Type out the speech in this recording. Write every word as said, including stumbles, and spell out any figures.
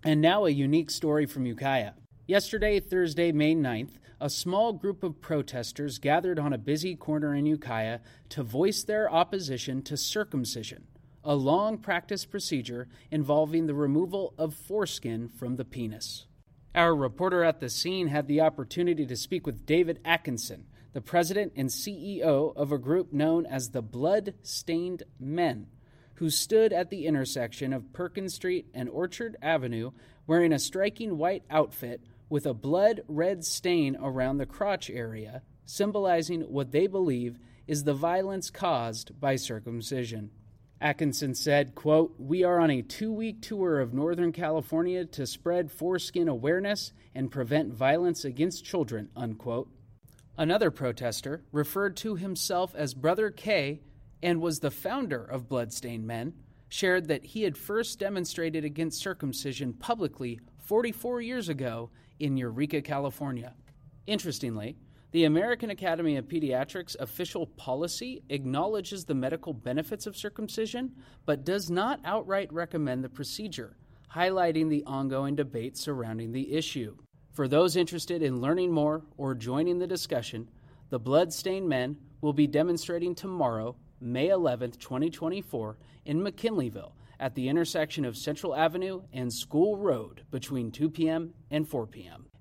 And now a unique story from Ukiah. Yesterday, Thursday, May ninth, a small group of protesters gathered on a busy corner in Ukiah to voice their opposition to circumcision, a long practice procedure involving the removal of foreskin from the penis. Our reporter at the scene had the opportunity to speak with David Atkinson, the president and C E O of a group known as the Blood-Stained Men, who stood at the intersection of Perkins Street and Orchard Avenue wearing a striking white outfit with a blood-red stain around the crotch area, symbolizing what they believe is the violence caused by circumcision. Atkinson said, quote, "We are on a two-week tour of Northern California to spread foreskin awareness and prevent violence against children," unquote. Another protester referred to himself as Brother K and was the founder of Blood-Stained Men, shared that he had first demonstrated against circumcision publicly forty-four years ago in Eureka, California. Interestingly, the American Academy of Pediatrics official policy acknowledges the medical benefits of circumcision, but does not outright recommend the procedure, highlighting the ongoing debate surrounding the issue. For those interested in learning more or joining the discussion, the Blood-Stained Men will be demonstrating tomorrow, May eleventh, twenty twenty-four, in McKinleyville at the intersection of Central Avenue and School Road between two p.m. and four p.m.